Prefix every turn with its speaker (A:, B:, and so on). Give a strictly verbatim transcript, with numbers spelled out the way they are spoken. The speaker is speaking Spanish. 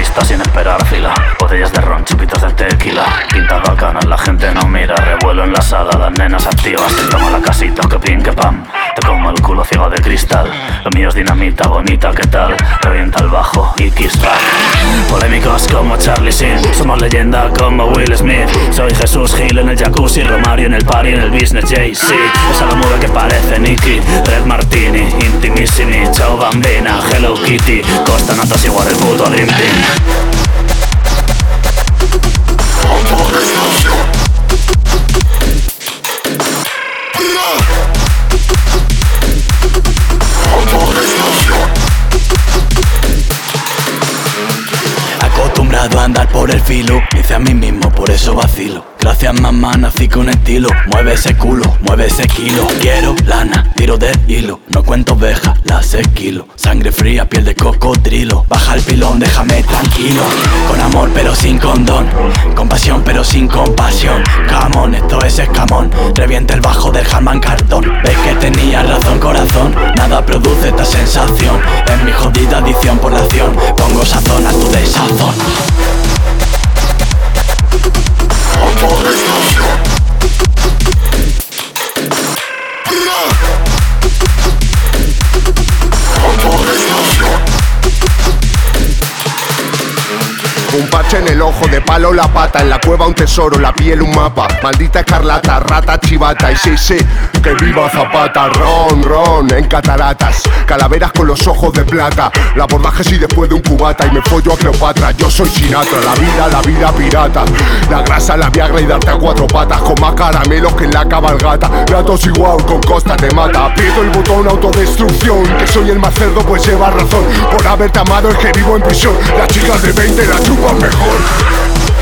A: pista sin esperar fila. Botellas de ron, chupitos de tequila. Pinta bacana, la gente no mira. Revuelo en la sala, las nenas activas. Te toma la casita, que pin, que pam. Te como el culo ciego de cristal. Lo mío es dinamita bonita, ¿qué tal? Revienta el bajo y kiss back. Polémicos como Charlie Sheen. Somos leyenda como Will Smith. Soy Jesús Gil en el jacuzzi, Romario en el party, en el business, Jay-Z. Esa la mueve que parece Nicky. Red Martini, Intimissimi. Ciao Bambina, Hello Kitty. Costa notas igual el puto Dream Team.
B: Acostumbrado a andar por el filo, dice a mí mismo, por eso vacilo. Gracias mamá, nací con estilo. Mueve ese culo, mueve ese kilo. Quiero lana, tiro del hilo. No cuento ovejas, las esquilo. Sangre fría, piel de cocodrilo. Baja el pilón, déjame tranquilo. Con amor pero sin condón. Con pasión pero sin compasión. Camón, esto es escamón. Revienta el bajo del Harman Kardon. Ves que tenía razón corazón. Nada produce esta sensación. En mi jodida adicción por la acción. Pongo sazón a tu desazón.
C: Un parche en el ojo, de palo la pata. En la cueva un tesoro, la piel un mapa. Maldita escarlata, rata chivata. Y sí, sí, que viva Zapata. Ron, ron, en cataratas. Calaveras con los ojos de plata. La abordaje si después de un cubata. Y me follo a Cleopatra, yo soy Sinatra. La vida, la vida pirata. La grasa, la viagra y darte a cuatro patas. Con más caramelos que en la cabalgata. Gatos igual, con costa te mata. Aprieto el botón autodestrucción. Que soy el más cerdo pues lleva razón. Por haberte amado es que vivo en prisión. Las chicas de veinte la chupan mejor.